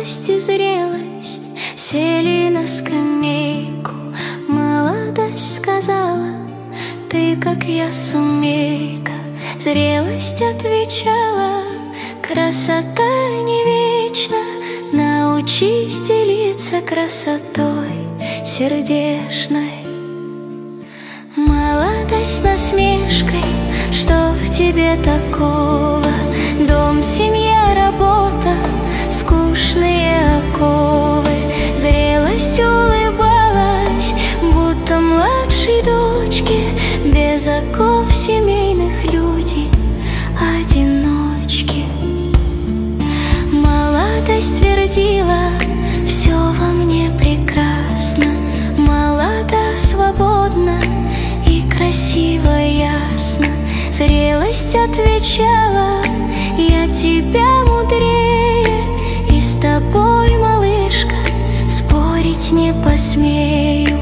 Молодость и зрелость сели на скамейку. Молодость сказала: ты, как я, сумей-ка. Зрелость отвечала: красота не вечна, научись делиться красотой сердечной. Молодость насмешкой: что в тебе такого? Дом, семья, работа, скучные оковы. Зрелость улыбалась, будто младшей дочке, без оков семейных люди, одиночки. Молодость твердила: все во мне прекрасно, молода, свободна и красиво, ясно. Зрелость отвечала: я тебя мудрее, и с тобой, малышка, спорить не посмею.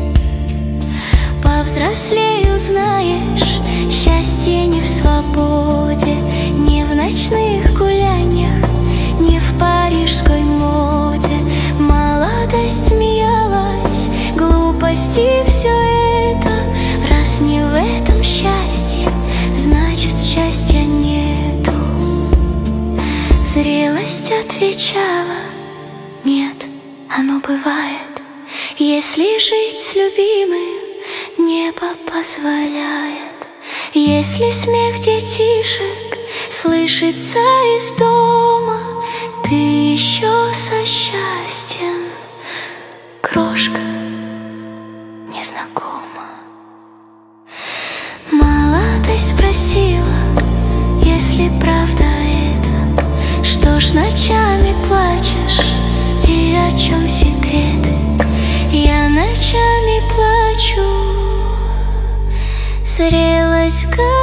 Повзрослею, знаешь, счастье не в свободе, не в ночных гуляниях, не в парижской моде. Молодость смеялась: глупости все это, раз не в этом счастье, значит счастья нету. Зрелость отвечала: нет, оно бывает, если жить с любимым небо позволяет. Если смех детишек слышится из дома, ты еще со счастьем, крошка, не знакома. Молодость спросила: если правда это, что ж ночами плачешь, и о чем секреты? Я ночами плачу. Зрелость